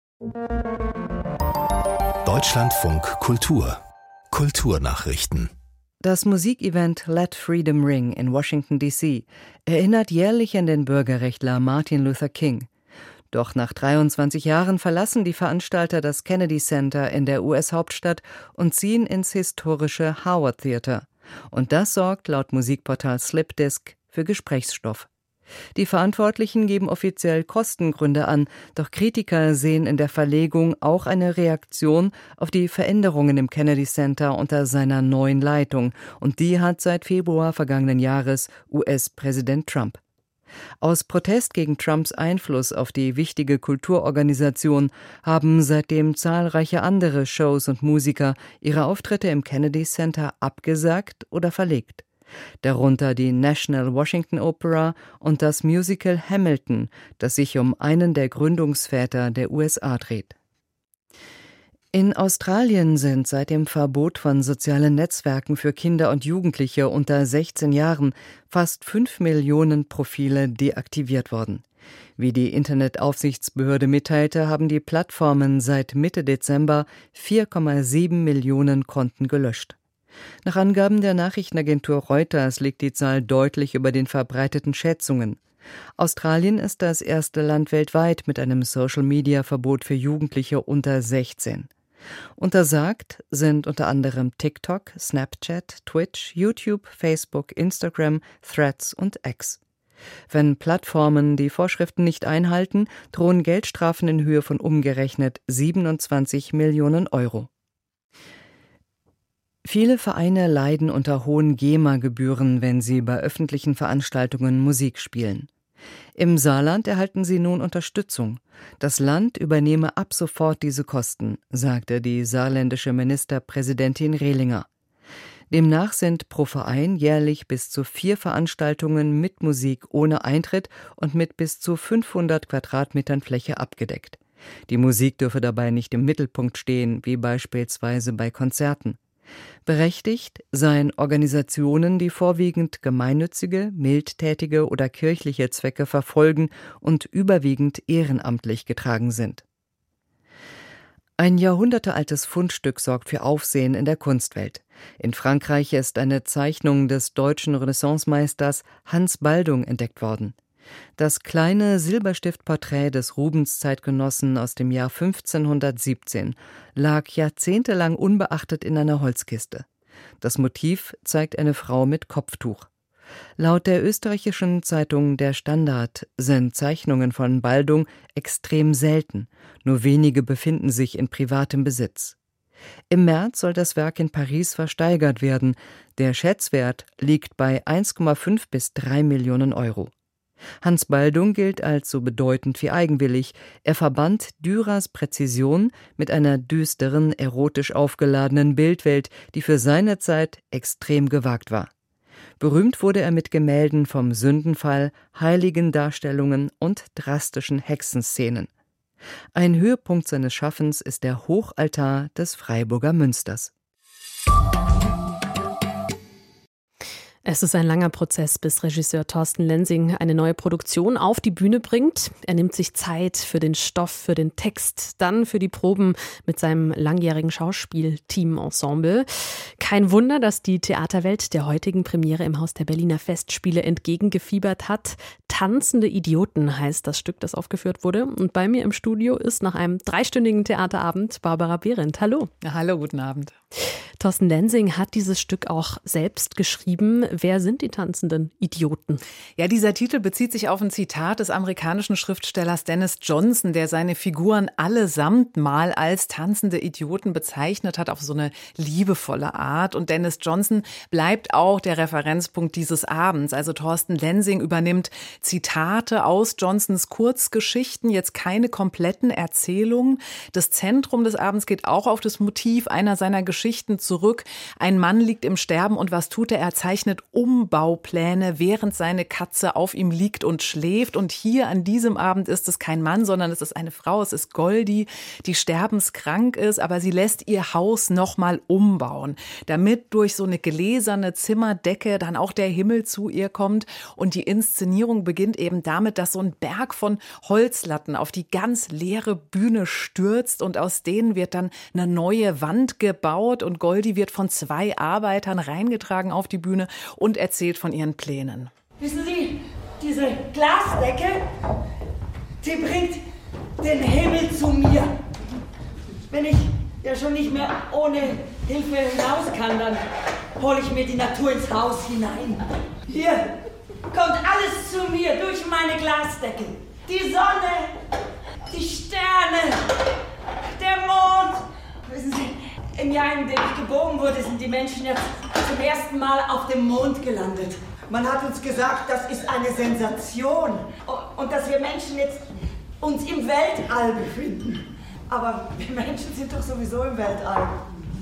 Deutschlandfunk Kultur. Kulturnachrichten. Das Musikevent Let Freedom Ring in Washington D C erinnert jährlich an den Bürgerrechtler Martin Luther King. Doch nach dreiundzwanzig Jahren verlassen die Veranstalter das Kennedy Center in der U S-Hauptstadt und ziehen ins historische Howard Theater. Und das sorgt laut Musikportal Slipdisc für Gesprächsstoff. Die Verantwortlichen geben offiziell Kostengründe an, doch Kritiker sehen in der Verlegung auch eine Reaktion auf die Veränderungen im Kennedy Center unter seiner neuen Leitung. Und die hat seit Februar vergangenen Jahres U S-Präsident Trump. Aus Protest gegen Trumps Einfluss auf die wichtige Kulturorganisation haben seitdem zahlreiche andere Shows und Musiker ihre Auftritte im Kennedy Center abgesagt oder verlegt. Darunter die National Washington Opera und das Musical Hamilton, das sich um einen der Gründungsväter der U S A dreht. In Australien sind seit dem Verbot von sozialen Netzwerken für Kinder und Jugendliche unter sechzehn Jahren fast fünf Millionen Profile deaktiviert worden. Wie die Internetaufsichtsbehörde mitteilte, haben die Plattformen seit Mitte Dezember vier Komma sieben Millionen Konten gelöscht. Nach Angaben der Nachrichtenagentur Reuters liegt die Zahl deutlich über den verbreiteten Schätzungen. Australien ist das erste Land weltweit mit einem Social-Media-Verbot für Jugendliche unter sechzehn. Untersagt sind unter anderem TikTok, Snapchat, Twitch, YouTube, Facebook, Instagram, Threads und X. Wenn Plattformen die Vorschriften nicht einhalten, drohen Geldstrafen in Höhe von umgerechnet siebenundzwanzig Millionen Euro. Viele Vereine leiden unter hohen GEMA-Gebühren, wenn sie bei öffentlichen Veranstaltungen Musik spielen. Im Saarland erhalten sie nun Unterstützung. Das Land übernehme ab sofort diese Kosten, sagte die saarländische Ministerpräsidentin Rehlinger. Demnach sind pro Verein jährlich bis zu vier Veranstaltungen mit Musik ohne Eintritt und mit bis zu fünfhundert Quadratmetern Fläche abgedeckt. Die Musik dürfe dabei nicht im Mittelpunkt stehen, wie beispielsweise bei Konzerten. Berechtigt seien Organisationen, die vorwiegend gemeinnützige, mildtätige oder kirchliche Zwecke verfolgen und überwiegend ehrenamtlich getragen sind. Ein jahrhundertealtes Fundstück sorgt für Aufsehen in der Kunstwelt. In Frankreich ist eine Zeichnung des deutschen Renaissancemeisters Hans Baldung entdeckt worden. Das kleine Silberstiftporträt des Rubens-Zeitgenossen aus dem Jahr fünfzehnhundertsiebzehn lag jahrzehntelang unbeachtet in einer Holzkiste. Das Motiv zeigt eine Frau mit Kopftuch. Laut der österreichischen Zeitung Der Standard sind Zeichnungen von Baldung extrem selten. Nur wenige befinden sich in privatem Besitz. Im März soll das Werk in Paris versteigert werden. Der Schätzwert liegt bei eins Komma fünf bis drei Millionen Euro. Hans Baldung gilt als so bedeutend wie eigenwillig. Er verband Dürers Präzision mit einer düsteren, erotisch aufgeladenen Bildwelt, die für seine Zeit extrem gewagt war. Berühmt wurde er mit Gemälden vom Sündenfall, heiligen Darstellungen und drastischen Hexenszenen. Ein Höhepunkt seines Schaffens ist der Hochaltar des Freiburger Münsters. Es ist ein langer Prozess, bis Regisseur Thorsten Lensing eine neue Produktion auf die Bühne bringt. Er nimmt sich Zeit für den Stoff, für den Text, dann für die Proben mit seinem langjährigen Schauspielteam-Ensemble. Kein Wunder, dass die Theaterwelt der heutigen Premiere im Haus der Berliner Festspiele entgegengefiebert hat. Tanzende Idioten heißt das Stück, das aufgeführt wurde. Und bei mir im Studio ist nach einem dreistündigen Theaterabend Barbara Behrendt. Hallo. Ja, hallo, guten Abend. Thorsten Lensing hat dieses Stück auch selbst geschrieben. Wer sind die tanzenden Idioten? Ja, dieser Titel bezieht sich auf ein Zitat des amerikanischen Schriftstellers Dennis Johnson, der seine Figuren allesamt mal als tanzende Idioten bezeichnet hat, auf so eine liebevolle Art. Und Dennis Johnson bleibt auch der Referenzpunkt dieses Abends. Also Thorsten Lensing übernimmt Zitate aus Johnsons Kurzgeschichten, jetzt keine kompletten Erzählungen. Das Zentrum des Abends geht auch auf das Motiv einer seiner Geschichten zurück. Ein Mann liegt im Sterben und was tut er? Er zeichnet Umbaupläne, während seine Katze auf ihm liegt und schläft. Und hier an diesem Abend ist es kein Mann, sondern es ist eine Frau, es ist Goldie, die sterbenskrank ist, aber sie lässt ihr Haus nochmal umbauen, damit durch so eine gläserne Zimmerdecke dann auch der Himmel zu ihr kommt. Und die Inszenierung beginnt eben damit, dass so ein Berg von Holzlatten auf die ganz leere Bühne stürzt und aus denen wird dann eine neue Wand gebaut und Goldie wird von zwei Arbeitern reingetragen auf die Bühne und erzählt von ihren Plänen. Wissen Sie, diese Glasdecke, die bringt den Himmel zu mir. Wenn ich ja schon nicht mehr ohne Hilfe hinaus kann, dann hole ich mir die Natur ins Haus hinein. Hier kommt alles zu mir durch meine Glasdecke. Die Sonne, die Sterne, der Mond. Wissen Sie, im Jahr, in dem ich geboren wurde, sind die Menschen jetzt zum ersten Mal auf dem Mond gelandet. Man hat uns gesagt, das ist eine Sensation und dass wir Menschen jetzt uns im Weltall befinden. Aber wir Menschen sind doch sowieso im Weltall.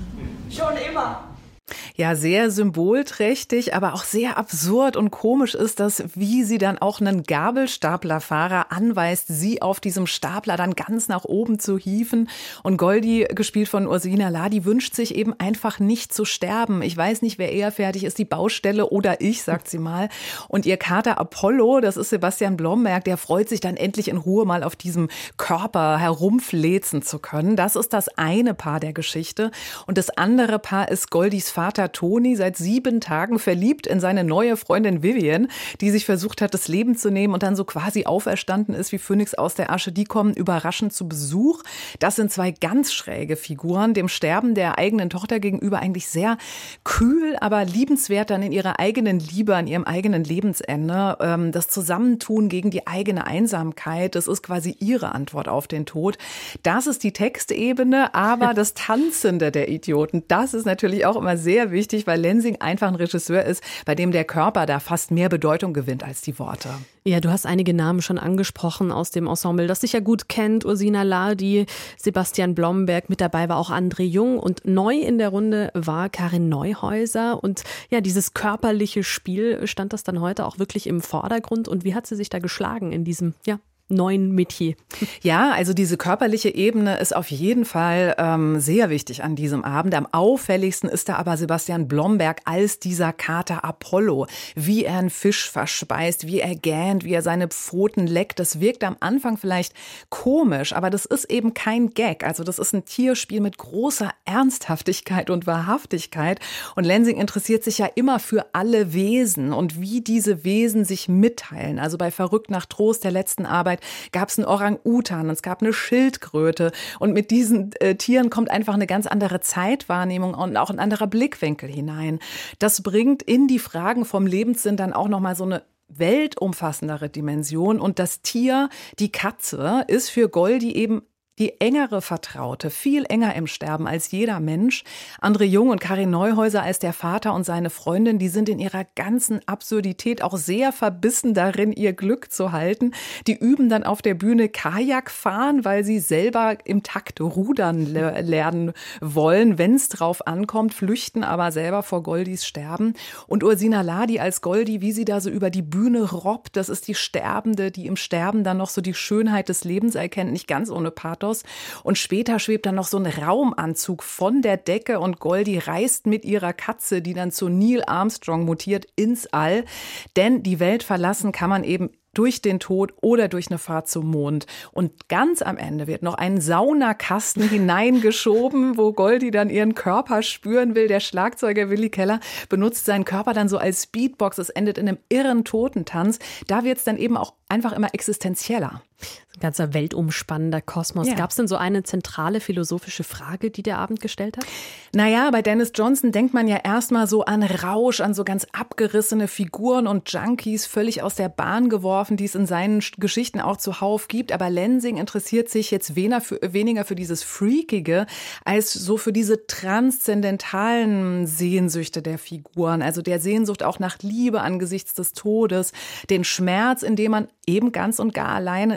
Schon immer. Ja, sehr symbolträchtig, aber auch sehr absurd und komisch ist das, wie sie dann auch einen Gabelstaplerfahrer anweist, sie auf diesem Stapler dann ganz nach oben zu hieven. Und Goldie, gespielt von Ursina La, die wünscht sich eben einfach nicht zu sterben. Ich weiß nicht, wer eher fertig ist, die Baustelle oder ich, sagt sie mal. Und ihr Kater Apollo, das ist Sebastian Blomberg, der freut sich dann endlich in Ruhe mal auf diesem Körper herumflezen zu können. Das ist das eine Paar der Geschichte. Und das andere Paar ist Goldies Vater Toni, seit sieben Tagen verliebt in seine neue Freundin Vivian, die sich versucht hat, das Leben zu nehmen und dann so quasi auferstanden ist wie Phönix aus der Asche. Die kommen überraschend zu Besuch. Das sind zwei ganz schräge Figuren, dem Sterben der eigenen Tochter gegenüber eigentlich sehr kühl, aber liebenswert dann in ihrer eigenen Liebe, an ihrem eigenen Lebensende. Das Zusammentun gegen die eigene Einsamkeit, das ist quasi ihre Antwort auf den Tod. Das ist die Textebene, aber das Tanzende der Idioten, das ist natürlich auch immer sehr wichtig, weil Lensing einfach ein Regisseur ist, bei dem der Körper da fast mehr Bedeutung gewinnt als die Worte. Ja, du hast einige Namen schon angesprochen aus dem Ensemble, das sich ja gut kennt. Ursina Lardi, Sebastian Blomberg, mit dabei war auch André Jung und neu in der Runde war Karin Neuhäuser. Und ja, dieses körperliche Spiel, stand das dann heute auch wirklich im Vordergrund? Und wie hat sie sich da geschlagen in diesem, ja, neuen Metier? Ja, also diese körperliche Ebene ist auf jeden Fall ähm, sehr wichtig an diesem Abend. Am auffälligsten ist da aber Sebastian Blomberg als dieser Kater Apollo. Wie er einen Fisch verspeist, wie er gähnt, wie er seine Pfoten leckt. Das wirkt am Anfang vielleicht komisch, aber das ist eben kein Gag. Also das ist ein Tierspiel mit großer Ernsthaftigkeit und Wahrhaftigkeit. Und Lensing interessiert sich ja immer für alle Wesen und wie diese Wesen sich mitteilen. Also bei Verrückt nach Trost, der letzten Arbeit, gab es einen Orang-Utan, es gab eine Schildkröte und mit diesen äh, Tieren kommt einfach eine ganz andere Zeitwahrnehmung und auch ein anderer Blickwinkel hinein. Das bringt in die Fragen vom Lebenssinn dann auch nochmal so eine weltumfassendere Dimension und das Tier, die Katze, ist für Goldie eben die engere Vertraute, viel enger im Sterben als jeder Mensch. André Jung und Karin Neuhäuser als der Vater und seine Freundin, die sind in ihrer ganzen Absurdität auch sehr verbissen darin, ihr Glück zu halten. Die üben dann auf der Bühne Kajak fahren, weil sie selber im Takt rudern le- lernen wollen, wenn es drauf ankommt, flüchten aber selber vor Goldies Sterben. Und Ursina Lardi als Goldie, wie sie da so über die Bühne robbt, das ist die Sterbende, die im Sterben dann noch so die Schönheit des Lebens erkennt, nicht ganz ohne Pathos. Und später schwebt dann noch so ein Raumanzug von der Decke und Goldie reist mit ihrer Katze, die dann zu Neil Armstrong mutiert, ins All. Denn die Welt verlassen kann man eben durch den Tod oder durch eine Fahrt zum Mond. Und ganz am Ende wird noch ein Saunakasten hineingeschoben, wo Goldie dann ihren Körper spüren will. Der Schlagzeuger Willi Keller benutzt seinen Körper dann so als Beatbox. Es endet in einem irren Totentanz. Da wird es dann eben auch einfach immer existenzieller. Ein ganzer weltumspannender Kosmos. Ja. Gab es denn so eine zentrale philosophische Frage, die der Abend gestellt hat? Naja, bei Dennis Johnson denkt man ja erstmal so an Rausch, an so ganz abgerissene Figuren und Junkies, völlig aus der Bahn geworfen, die es in seinen Geschichten auch zuhauf gibt. Aber Lensing interessiert sich jetzt weniger für, weniger für dieses Freakige, als so für diese transzendentalen Sehnsüchte der Figuren. Also der Sehnsucht auch nach Liebe angesichts des Todes, den Schmerz, in dem man eben ganz und gar alleine ist, das Sterben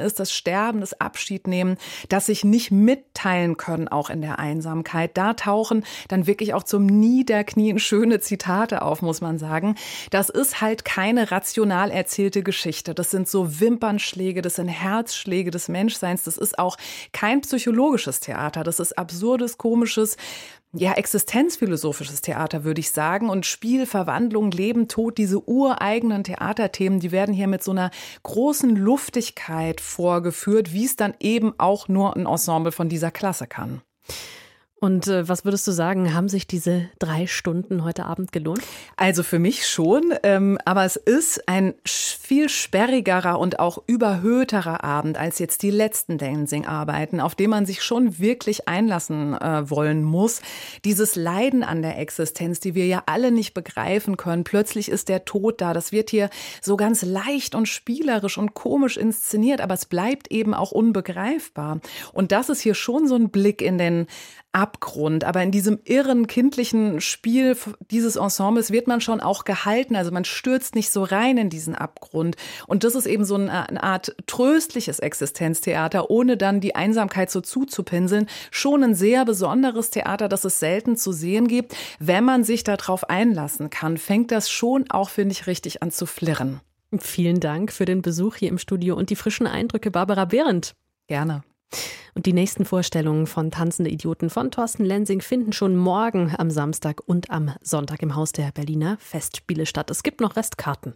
Sterben, das Abschiednehmen, das sich nicht mitteilen können, auch in der Einsamkeit. Da tauchen dann wirklich auch zum Niederknien schöne Zitate auf, muss man sagen. Das ist halt keine rational erzählte Geschichte. Das sind so Wimpernschläge, das sind Herzschläge des Menschseins. Das ist auch kein psychologisches Theater. Das ist absurdes, komisches, ja, existenzphilosophisches Theater, würde ich sagen. Und Spiel, Verwandlung, Leben, Tod, diese ureigenen Theaterthemen, die werden hier mit so einer großen Luftigkeit vorgeführt, wie es dann eben auch nur ein Ensemble von dieser Klasse kann. Und äh, was würdest du sagen, haben sich diese drei Stunden heute Abend gelohnt? Also für mich schon, ähm, aber es ist ein viel sperrigerer und auch überhöhterer Abend als jetzt die letzten Dancing-Arbeiten, auf den man sich schon wirklich einlassen äh, wollen muss. Dieses Leiden an der Existenz, die wir ja alle nicht begreifen können. Plötzlich ist der Tod da. Das wird hier so ganz leicht und spielerisch und komisch inszeniert, aber es bleibt eben auch unbegreifbar. Und das ist hier schon so ein Blick in den Abgrund. Aber in diesem irren kindlichen Spiel dieses Ensembles wird man schon auch gehalten. Also man stürzt nicht so rein in diesen Abgrund. Und das ist eben so eine, eine Art tröstliches Existenztheater, ohne dann die Einsamkeit so zuzupinseln. Schon ein sehr besonderes Theater, das es selten zu sehen gibt. Wenn man sich darauf einlassen kann, fängt das schon auch, finde ich, richtig an zu flirren. Vielen Dank für den Besuch hier im Studio und die frischen Eindrücke, Barbara Behrendt. Gerne. Und die nächsten Vorstellungen von Tanzende Idioten von Thorsten Lensing finden schon morgen am Samstag und am Sonntag im Haus der Berliner Festspiele statt. Es gibt noch Restkarten.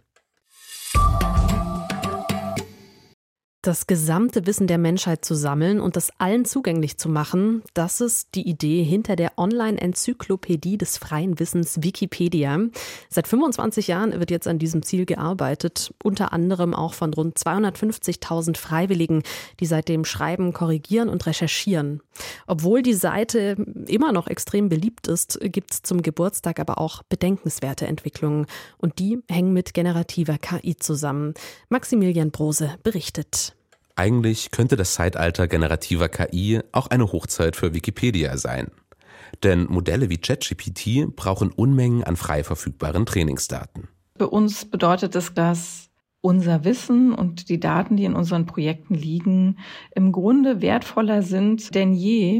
Das gesamte Wissen der Menschheit zu sammeln und das allen zugänglich zu machen, das ist die Idee hinter der Online-Enzyklopädie des freien Wissens Wikipedia. Seit fünfundzwanzig Jahren wird jetzt an diesem Ziel gearbeitet, unter anderem auch von rund zweihundertfünfzigtausend Freiwilligen, die seitdem schreiben, korrigieren und recherchieren. Obwohl die Seite immer noch extrem beliebt ist, gibt es zum Geburtstag aber auch bedenkenswerte Entwicklungen. Und die hängen mit generativer K I zusammen. Maximilian Brose berichtet. Eigentlich könnte das Zeitalter generativer K I auch eine Hochzeit für Wikipedia sein. Denn Modelle wie ChatGPT brauchen Unmengen an frei verfügbaren Trainingsdaten. Für uns bedeutet es, dass unser Wissen und die Daten, die in unseren Projekten liegen, im Grunde wertvoller sind denn je.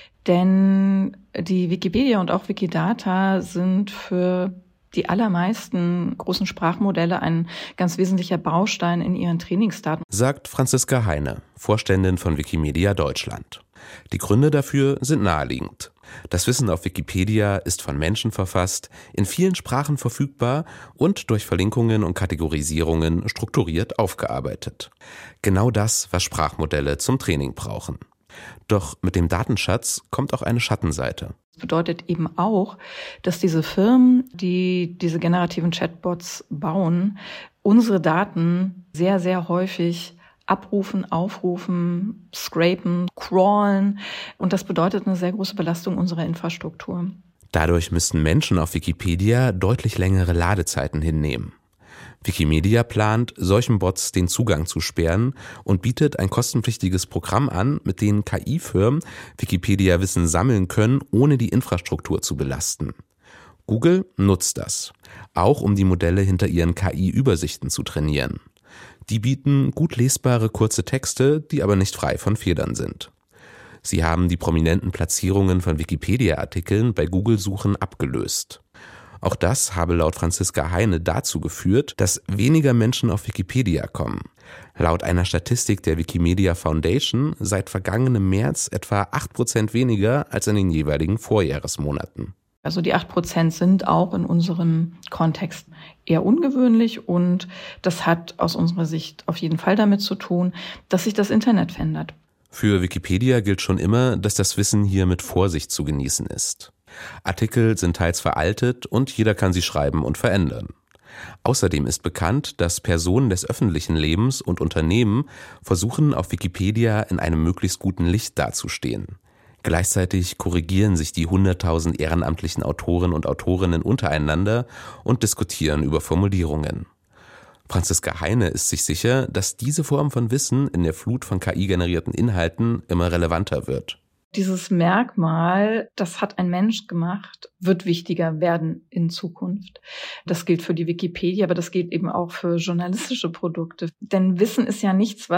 Denn die Wikipedia und auch Wikidata sind für die allermeisten großen Sprachmodelle ein ganz wesentlicher Baustein in ihren Trainingsdaten, sagt Franziska Heine, Vorständin von Wikimedia Deutschland. Die Gründe dafür sind naheliegend. Das Wissen auf Wikipedia ist von Menschen verfasst, in vielen Sprachen verfügbar und durch Verlinkungen und Kategorisierungen strukturiert aufgearbeitet. Genau das, was Sprachmodelle zum Training brauchen. Doch mit dem Datenschatz kommt auch eine Schattenseite. Das bedeutet eben auch, dass diese Firmen, die diese generativen Chatbots bauen, unsere Daten sehr, sehr häufig abrufen, aufrufen, scrapen, crawlen. Und das bedeutet eine sehr große Belastung unserer Infrastruktur. Dadurch müssten Menschen auf Wikipedia deutlich längere Ladezeiten hinnehmen. Wikimedia plant, solchen Bots den Zugang zu sperren und bietet ein kostenpflichtiges Programm an, mit dem K I-Firmen Wikipedia-Wissen sammeln können, ohne die Infrastruktur zu belasten. Google nutzt das, auch um die Modelle hinter ihren K I-Übersichten zu trainieren. Die bieten gut lesbare kurze Texte, die aber nicht frei von Fehlern sind. Sie haben die prominenten Platzierungen von Wikipedia-Artikeln bei Google-Suchen abgelöst. Auch das habe laut Franziska Heine dazu geführt, dass weniger Menschen auf Wikipedia kommen. Laut einer Statistik der Wikimedia Foundation seit vergangenem März etwa acht Prozent weniger als in den jeweiligen Vorjahresmonaten. Also die acht Prozent sind auch in unserem Kontext eher ungewöhnlich und das hat aus unserer Sicht auf jeden Fall damit zu tun, dass sich das Internet verändert. Für Wikipedia gilt schon immer, dass das Wissen hier mit Vorsicht zu genießen ist. Artikel sind teils veraltet und jeder kann sie schreiben und verändern. Außerdem ist bekannt, dass Personen des öffentlichen Lebens und Unternehmen versuchen, auf Wikipedia in einem möglichst guten Licht dazustehen. Gleichzeitig korrigieren sich die hunderttausend ehrenamtlichen Autoren und Autorinnen untereinander und diskutieren über Formulierungen. Franziska Heine ist sich sicher, dass diese Form von Wissen in der Flut von K I-generierten Inhalten immer relevanter wird. Dieses Merkmal, das hat ein Mensch gemacht, wird wichtiger werden in Zukunft. Das gilt für die Wikipedia, aber das gilt eben auch für journalistische Produkte. Denn Wissen ist ja nichts, was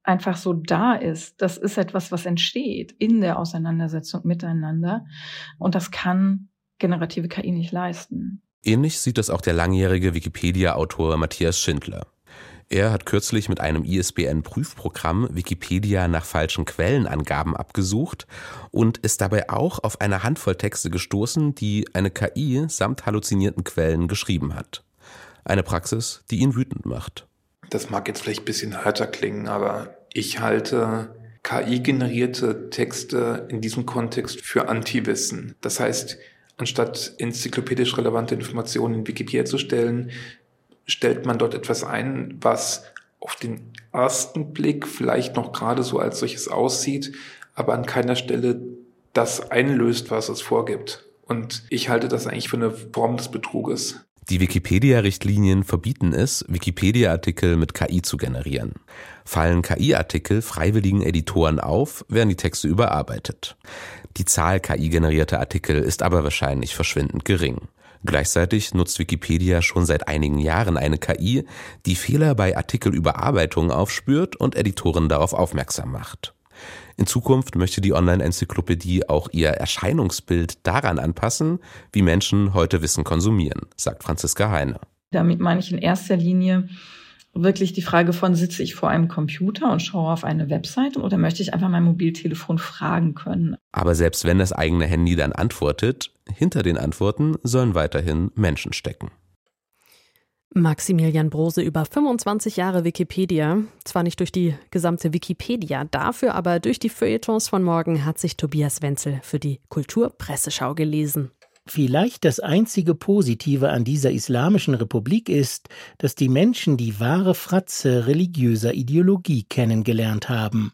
einfach so da ist, das ist etwas, was entsteht in der Auseinandersetzung miteinander. Und das kann generative K I nicht leisten. Ähnlich sieht es auch der langjährige Wikipedia-Autor Matthias Schindler. Er hat kürzlich mit einem I S B N-Prüfprogramm Wikipedia nach falschen Quellenangaben abgesucht und ist dabei auch auf eine Handvoll Texte gestoßen, die eine K I samt halluzinierten Quellen geschrieben hat. Eine Praxis, die ihn wütend macht. Das mag jetzt vielleicht ein bisschen härter klingen, aber ich halte K I-generierte Texte in diesem Kontext für Anti-Wissen. Das heißt, anstatt enzyklopädisch relevante Informationen in Wikipedia zu stellen, stellt man dort etwas ein, was auf den ersten Blick vielleicht noch gerade so als solches aussieht, aber an keiner Stelle das einlöst, was es vorgibt. Und ich halte das eigentlich für eine Form des Betruges. Die Wikipedia-Richtlinien verbieten es, Wikipedia-Artikel mit K I zu generieren. Fallen K I-Artikel freiwilligen Editoren auf, werden die Texte überarbeitet. Die Zahl K I-generierter Artikel ist aber wahrscheinlich verschwindend gering. Gleichzeitig nutzt Wikipedia schon seit einigen Jahren eine K I, die Fehler bei Artikelüberarbeitung aufspürt und Editoren darauf aufmerksam macht. In Zukunft möchte die Online-Enzyklopädie auch ihr Erscheinungsbild daran anpassen, wie Menschen heute Wissen konsumieren, sagt Franziska Heine. Damit meine ich in erster Linie wirklich die Frage von, sitze ich vor einem Computer und schaue auf eine Website oder möchte ich einfach mein Mobiltelefon fragen können? Aber selbst wenn das eigene Handy dann antwortet, hinter den Antworten sollen weiterhin Menschen stecken. Maximilian Brose über fünfundzwanzig Jahre Wikipedia. Zwar nicht durch die gesamte Wikipedia, dafür aber durch die Feuilletons von morgen hat sich Tobias Wenzel für die Kulturpresseschau gelesen. Vielleicht das einzige Positive an dieser islamischen Republik ist, dass die Menschen die wahre Fratze religiöser Ideologie kennengelernt haben,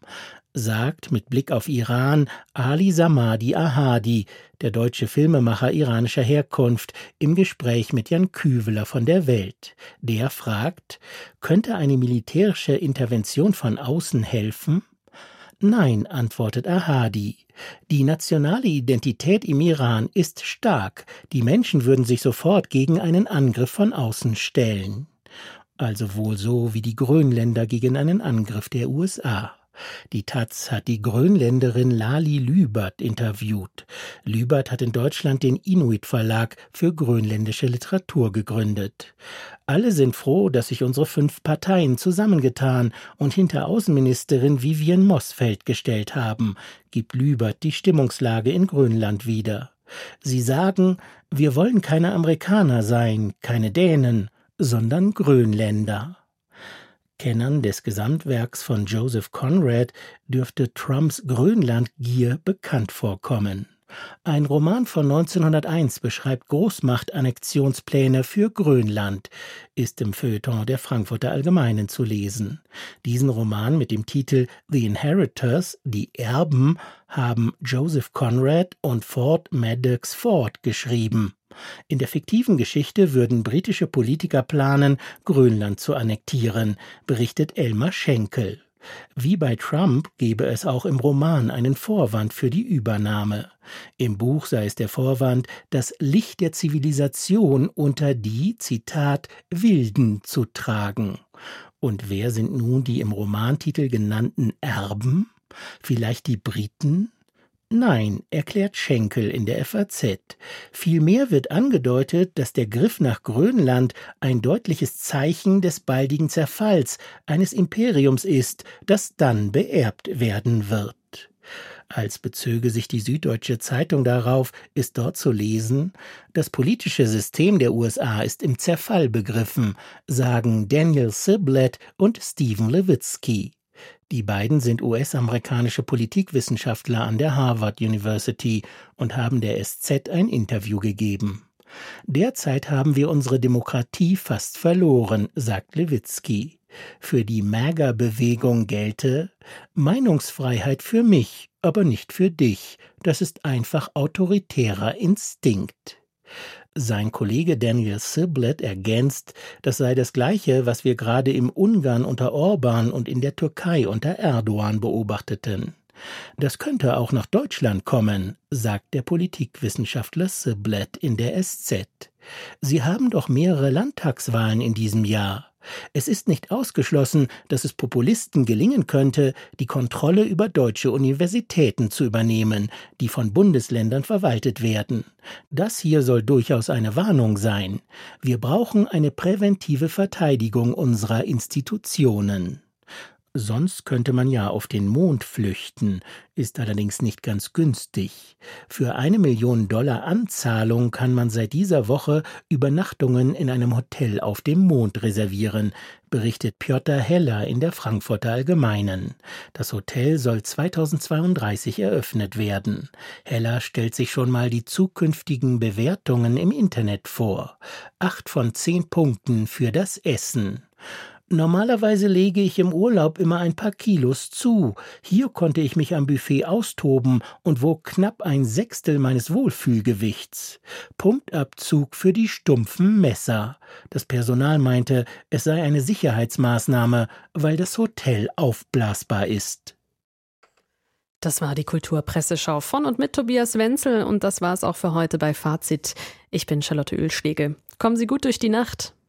sagt mit Blick auf Iran Ali Samadi Ahadi, der deutsche Filmemacher iranischer Herkunft, im Gespräch mit Jan Küveler von der Welt. Der fragt, könnte eine militärische Intervention von außen helfen? Nein, antwortet Ahadi. Die nationale Identität im Iran ist stark. Die Menschen würden sich sofort gegen einen Angriff von außen stellen. Also wohl so wie die Grönländer gegen einen Angriff der U S A. Die Taz hat die Grönländerin Lali Lübert interviewt. Lübert hat in Deutschland den Inuit Verlag für grönländische Literatur gegründet. Alle sind froh, dass sich unsere fünf Parteien zusammengetan und hinter Außenministerin Vivienne Mossfeld gestellt haben, gibt Lübert die Stimmungslage in Grönland wieder. Sie sagen, wir wollen keine Amerikaner sein, keine Dänen, sondern Grönländer. Kennern des Gesamtwerks von Joseph Conrad dürfte Trumps Grönlandgier bekannt vorkommen. Ein Roman von neunzehnhunderteins beschreibt Großmachtannexionspläne für Grönland, ist im Feuilleton der Frankfurter Allgemeinen zu lesen. Diesen Roman mit dem Titel The Inheritors, die Erben, haben Joseph Conrad und Ford Madox Ford geschrieben. In der fiktiven Geschichte würden britische Politiker planen, Grönland zu annektieren, berichtet Elmar Schenkel. Wie bei Trump gebe es auch im Roman einen Vorwand für die Übernahme. Im Buch sei es der Vorwand, das Licht der Zivilisation unter die, Zitat, Wilden zu tragen. Und wer sind nun die im Romantitel genannten Erben? Vielleicht die Briten? Nein, erklärt Schenkel in der F A Z. Vielmehr wird angedeutet, dass der Griff nach Grönland ein deutliches Zeichen des baldigen Zerfalls eines Imperiums ist, das dann beerbt werden wird. Als bezöge sich die Süddeutsche Zeitung darauf, ist dort zu lesen, das politische System der U S A ist im Zerfall begriffen, sagen Daniel Sublett und Stephen Levitsky. Die beiden sind U S-amerikanische Politikwissenschaftler an der Harvard University und haben der S Z ein Interview gegeben. Derzeit haben wir unsere Demokratie fast verloren, sagt Levitsky. Für die MAGA-Bewegung gelte Meinungsfreiheit für mich, aber nicht für dich. Das ist einfach autoritärer Instinkt. Sein Kollege Daniel Sublett ergänzt, das sei das Gleiche, was wir gerade im Ungarn unter Orban und in der Türkei unter Erdogan beobachteten. Das könnte auch nach Deutschland kommen, sagt der Politikwissenschaftler Sublett in der S Z. Sie haben doch mehrere Landtagswahlen in diesem Jahr. Es ist nicht ausgeschlossen, dass es Populisten gelingen könnte, die Kontrolle über deutsche Universitäten zu übernehmen, die von Bundesländern verwaltet werden. Das hier soll durchaus eine Warnung sein. Wir brauchen eine präventive Verteidigung unserer Institutionen. Sonst könnte man ja auf den Mond flüchten, ist allerdings nicht ganz günstig. Für eine Million Dollar Anzahlung kann man seit dieser Woche Übernachtungen in einem Hotel auf dem Mond reservieren, berichtet Piotr Heller in der Frankfurter Allgemeinen. Das Hotel soll zweitausendzweiunddreißig eröffnet werden. Heller stellt sich schon mal die zukünftigen Bewertungen im Internet vor. Acht von zehn Punkten für das Essen. Normalerweise lege ich im Urlaub immer ein paar Kilos zu. Hier konnte ich mich am Buffet austoben und wog knapp ein Sechstel meines Wohlfühlgewichts. Punktabzug für die stumpfen Messer. Das Personal meinte, es sei eine Sicherheitsmaßnahme, weil das Hotel aufblasbar ist. Das war die Kulturpresseschau von und mit Tobias Wenzel und das war es auch für heute bei Fazit. Ich bin Charlotte Oehlschläge. Kommen Sie gut durch die Nacht.